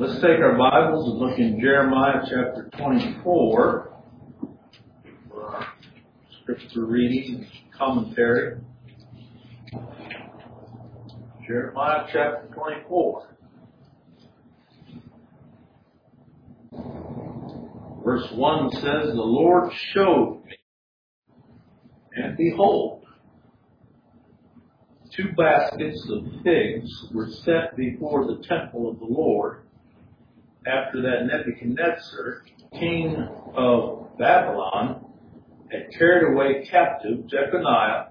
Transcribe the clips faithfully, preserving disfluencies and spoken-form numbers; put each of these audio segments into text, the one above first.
Let's take our Bibles and look in Jeremiah chapter twenty-four for our scripture reading and commentary. Jeremiah chapter twenty-four. Verse one says, "The Lord showed me, and behold, two baskets of figs were set before the temple of the Lord, after that Nebuchadnezzar, king of Babylon, had carried away captive Jeconiah,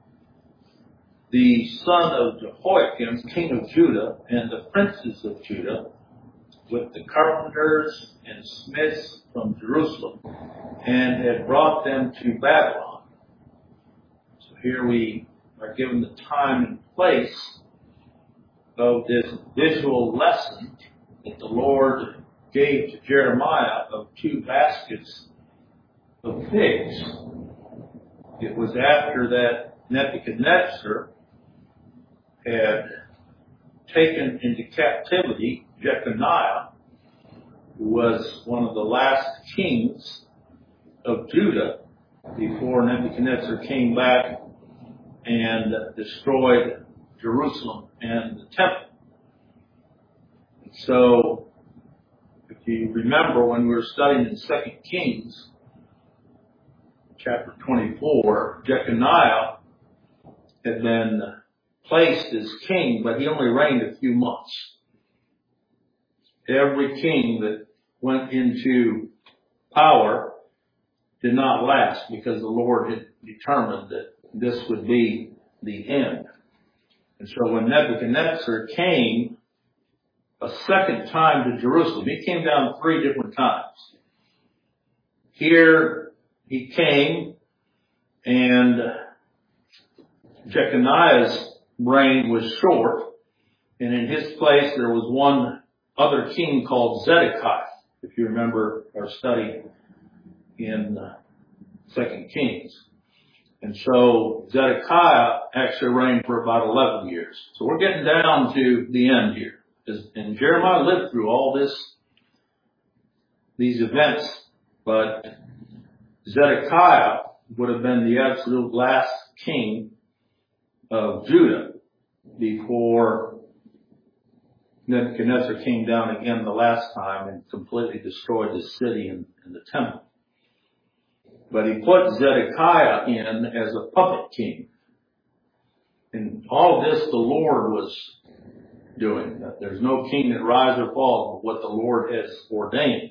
the son of Jehoiakim, king of Judah, and the princes of Judah, with the carpenters and smiths from Jerusalem, and had brought them to Babylon." So here we are given the time and place of this visual lesson that the Lord gave to Jeremiah of two baskets of figs. It was after that Nebuchadnezzar had taken into captivity Jeconiah, who was one of the last kings of Judah before Nebuchadnezzar came back and destroyed Jerusalem and the temple. And so, if you remember when we were studying in Second Kings, chapter twenty-four, Jeconiah had been placed as king, but he only reigned a few months. Every king that went into power did not last, because the Lord had determined that this would be the end. And so when Nebuchadnezzar came a second time to Jerusalem, he came down three different times. Here he came, and Jeconiah's reign was short, and in his place there was one other king called Zedekiah, if you remember our study in Second Kings. And so Zedekiah actually reigned for about eleven years. So we're getting down to the end here. And Jeremiah lived through all this, these events, but Zedekiah would have been the absolute last king of Judah before Nebuchadnezzar came down again the last time and completely destroyed the city and, and the temple. But he put Zedekiah in as a puppet king. And all of this the Lord was doing. There's no king that rises or falls but what the Lord has ordained.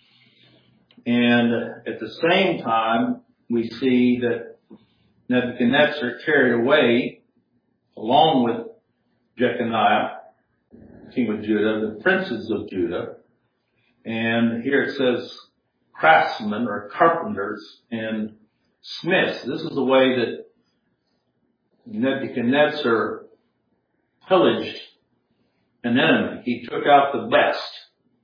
And at the same time, we see that Nebuchadnezzar carried away, along with Jeconiah, king of Judah, the princes of Judah. And here it says craftsmen or carpenters and smiths. This is the way that Nebuchadnezzar pillaged an enemy. He took out the best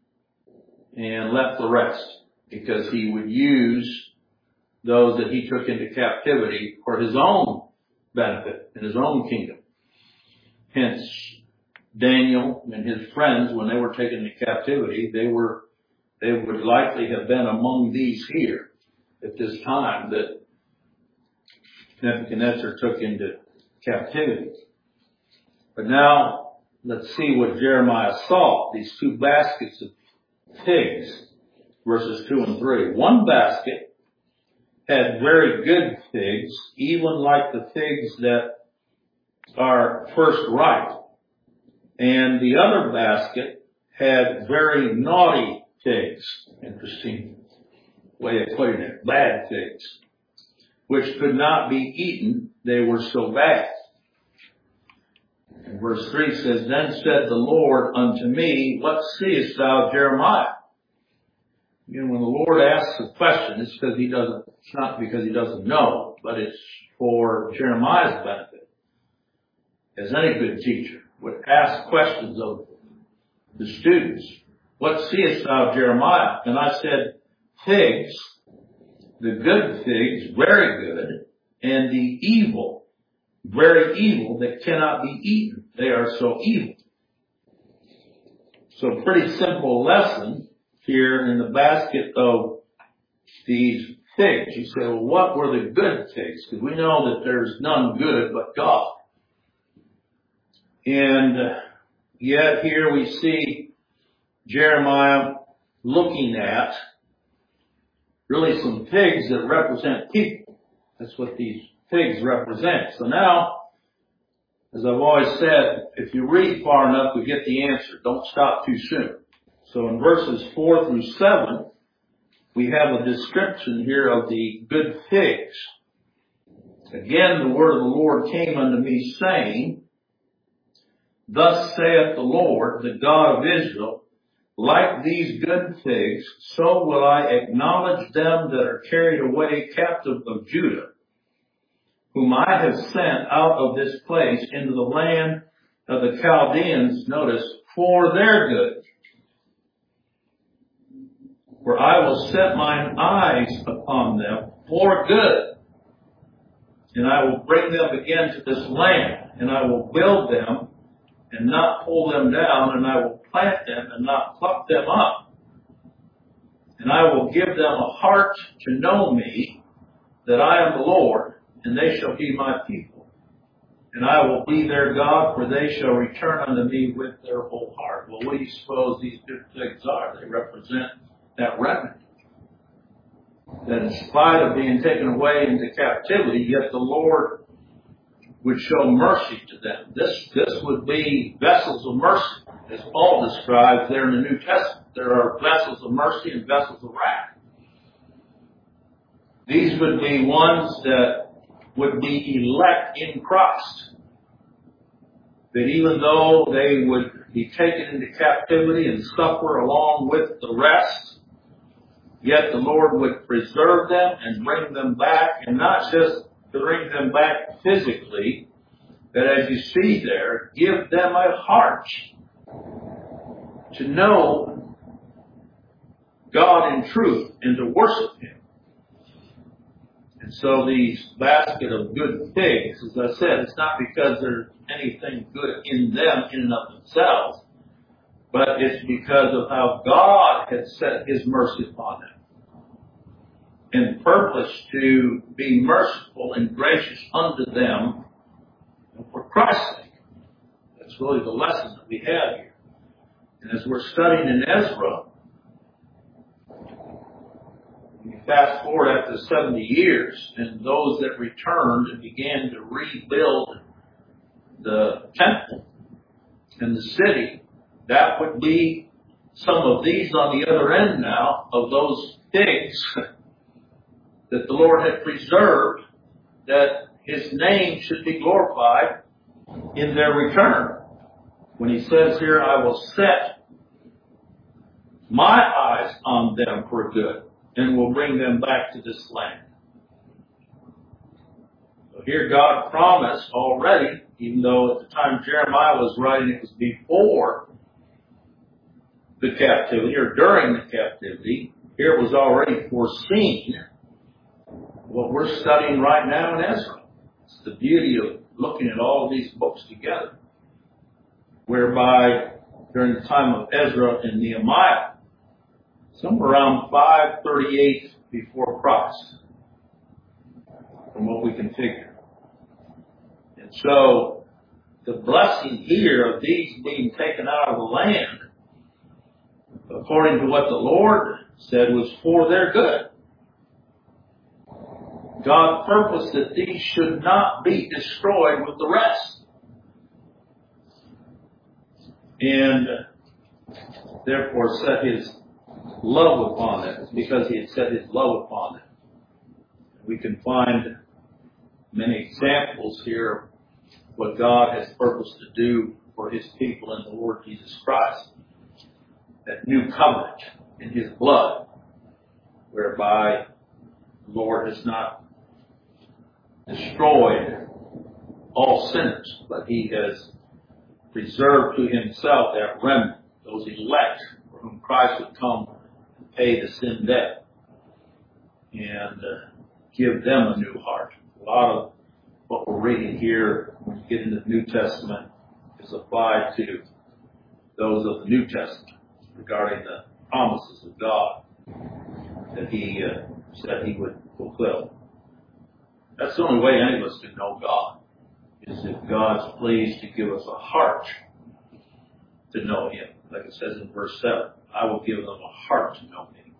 and left the rest, because he would use those that he took into captivity for his own benefit in his own kingdom. Hence, Daniel and his friends, when they were taken into captivity, they were they would likely have been among these here at this time that Nebuchadnezzar took into captivity. But now, let's see what Jeremiah saw. These two baskets of figs, verses two and three. One basket had very good figs, even like the figs that are first ripe. And the other basket had very naughty figs. Interesting way of putting it. Bad figs, which could not be eaten. They were so bad. And verse three says, "Then said the Lord unto me, What seest thou, Jeremiah?" You know, when the Lord asks a question, it's because he doesn't, it's not because he doesn't know, but it's for Jeremiah's benefit. As any good teacher would ask questions of the students. "What seest thou, Jeremiah?" And I said, "Figs, the good figs, very good, and the evil, very evil, that cannot be eaten. They are so evil." So pretty simple lesson here in the basket of these figs. You say, well, what were the good figs? Because we know that there's none good but God. And yet here we see Jeremiah looking at really some figs that represent people. That's what these figs represent. So now, as I've always said, if you read far enough, you get the answer. Don't stop too soon. So in verses four through seven, we have a description here of the good figs. Again, the word of the Lord came unto me, saying, Thus saith the Lord, the God of Israel, like these good figs, so will I acknowledge them that are carried away captive of Judah, whom I have sent out of this place into the land of the Chaldeans, notice, for their good. For I will set mine eyes upon them for good, and I will bring them again to this land, and I will build them and not pull them down, and I will plant them and not pluck them up. And I will give them a heart to know me, that I am the Lord, and they shall be my people. And I will be their God, for they shall return unto me with their whole heart. Well, what do you suppose these good figs are? They represent that remnant. That in spite of being taken away into captivity, yet the Lord would show mercy to them. This, this would be vessels of mercy, as Paul describes there in the New Testament. There are vessels of mercy and vessels of wrath. These would be ones that would be elect in Christ. That even though they would be taken into captivity and suffer along with the rest, yet the Lord would preserve them and bring them back, and not just to bring them back physically, but as you see there, give them a heart to know God in truth and to worship Him. And so these basket of good figs, as I said, it's not because there's anything good in them in and of themselves, but it's because of how God has set His mercy upon them and purpose to be merciful and gracious unto them for Christ's sake. That's really the lesson that we have here. And as we're studying in Ezra, we fast forward after seventy years, and those that returned and began to rebuild the temple and the city, that would be some of these on the other end now of those figs that the Lord had preserved, that His name should be glorified in their return. When He says here, I will set my eyes on them for good, and will bring them back to this land. So here God promised already, even though at the time Jeremiah was writing, it was before the captivity, or during the captivity, here it was already foreseen what we're studying right now in Ezra. It's the beauty of looking at all of these books together, whereby during the time of Ezra and Nehemiah, somewhere around five thirty-eight before Christ, from what we can figure. And so, the blessing here of these being taken out of the land, according to what the Lord said, was for their good. God purposed that these should not be destroyed with the rest. And therefore set His love upon them, because He had set His love upon them. We can find many examples here of what God has purposed to do for His people in the Lord Jesus Christ. That new covenant in His blood, whereby the Lord has not destroyed all sinners, but He has preserved to Himself that remnant, those elect for whom Christ would come and pay the sin debt and uh, give them a new heart. A lot of what we're reading here when you get into the New Testament is applied to those of the New Testament. regarding the promises of God that he uh, said he would fulfill. That's the only way any of us can know God, is if God's pleased to give us a heart to know him. Like it says in verse seven, I will give them a heart to know me.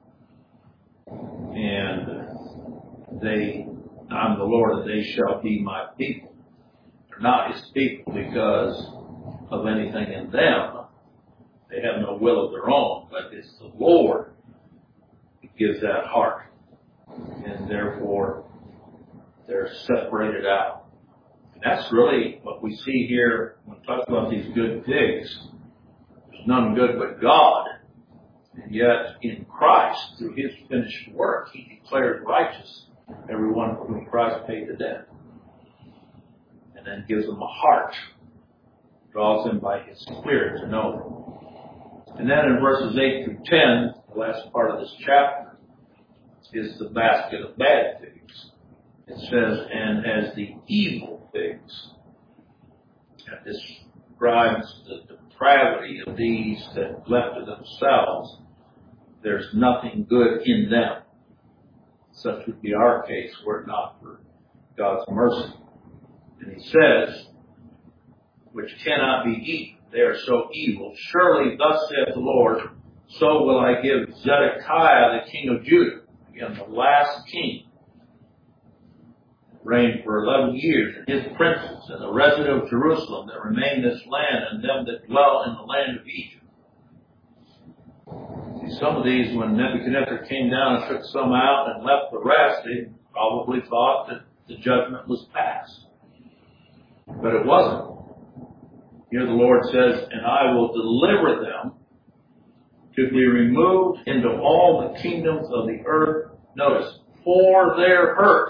And they, I'm the Lord, and they shall be my people. They're not his people because of anything in them. They have no will of their own, but it's the Lord who gives that heart. And therefore, they're separated out. And that's really what we see here when we talk about these good pigs. There's none good but God. And yet, in Christ, through his finished work, he declares righteous everyone for whom Christ paid the debt. And then gives them a heart. Draws them by his Spirit to know him. And then in verses eight through ten, the last part of this chapter, is the basket of bad figs. It says, and as the evil figs. That describes the depravity of these that left to themselves, there's nothing good in them. Such would be our case were it not for God's mercy. And he says, which cannot be eaten. They are so evil. Surely thus saith the Lord, so will I give Zedekiah the king of Judah, again the last king, reigned for eleven years, and his princes, and the resident of Jerusalem that remain in this land, and them that dwell in the land of Egypt. See, some of these, when Nebuchadnezzar came down and took some out and left the rest, they probably thought that the judgment was passed. But it wasn't. Here the Lord says, and I will deliver them to be removed into all the kingdoms of the earth. Notice, for their hurt.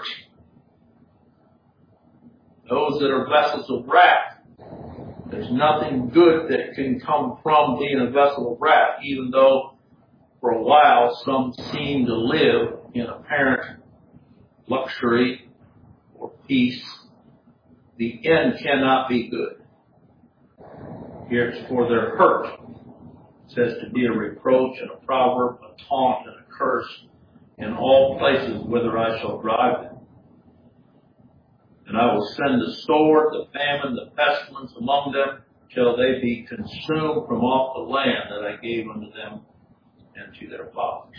Those that are vessels of wrath. There's nothing good that can come from being a vessel of wrath, even though for a while some seem to live in apparent luxury or peace. The end cannot be good. Here it's for their hurt. It says to be a reproach and a proverb, a taunt and a curse in all places whither I shall drive them. And I will send the sword, the famine, the pestilence among them, till they be consumed from off the land that I gave unto them and to their fathers.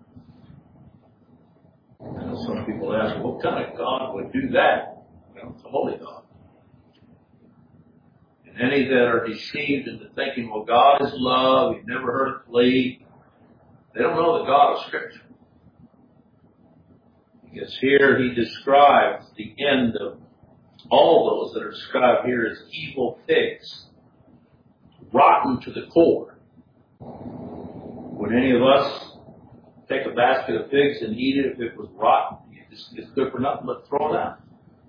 I know some people ask, what kind of God would do that? Well, it's a holy God. And any that are deceived into thinking, well, God is love, you've never heard it plead, they don't know the God of Scripture. Because here he describes the end of all those that are described here as evil figs, rotten to the core. Would any of us take a basket of figs and eat it if it was rotten? It's, it's good for nothing but throw it out.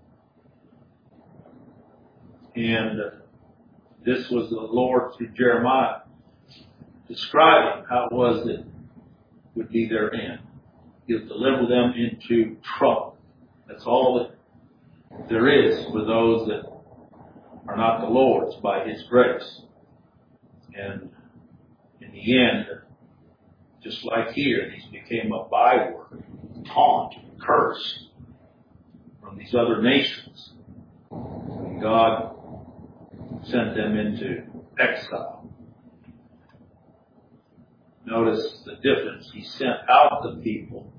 And uh, this was the Lord through Jeremiah describing how it was that would be their end. He'll deliver them into trouble. That's all that there is for those that are not the Lord's by his grace. And in the end, just like here, these became a byword, taunt, curse from these other nations. And God sent them into exile. Notice the difference. He sent out the people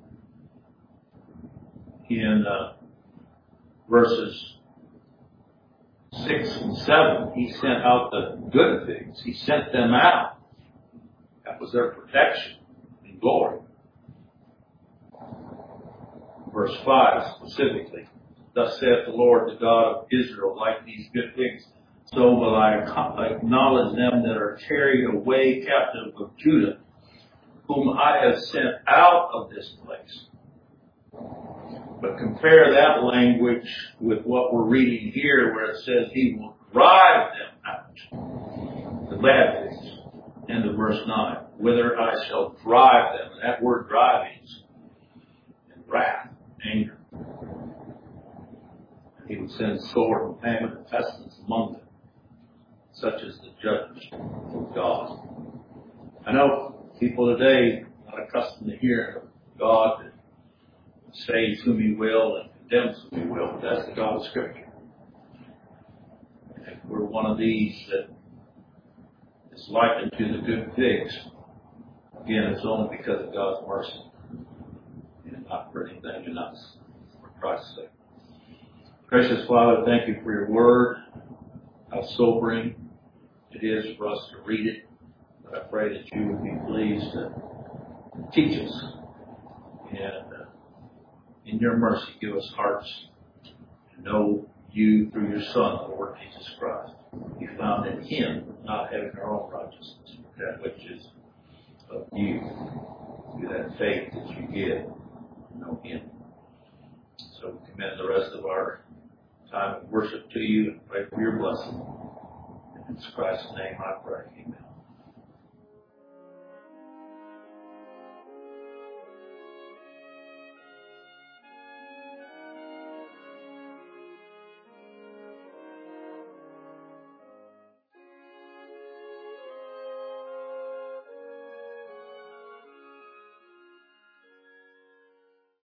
in uh, verses six and seven. He sent out the good things. He sent them out. That was their protection and glory. Verse five specifically. Thus saith the Lord, the God of Israel, like these good things, so will I acknowledge them that are carried away captive of Judah, whom I have sent out of this place. But compare that language with what we're reading here, where it says he will drive them out. The bad things. End of verse nine. Whither I shall drive them. And that word driving is wrath, anger. And he would send sword and famine and pestilence among them, such as the judgment of God. I know People today are not accustomed to hearing of God that saves whom He will and condemns whom He will. That's the God of Scripture. If we're one of these that is likened to the good figs, again, it's only because of God's mercy and not for anything in us, for Christ's sake. Gracious Father, thank you for your word, how sobering it is for us to read it. But I pray that you would be pleased to teach us and uh, in your mercy give us hearts to know you through your Son, the Lord Jesus Christ. Be found in Him, not having our own righteousness, but that which is of you, through that faith that you give to know Him. So we commend the rest of our time of worship to you and pray for your blessing. In Christ's name I pray. Amen.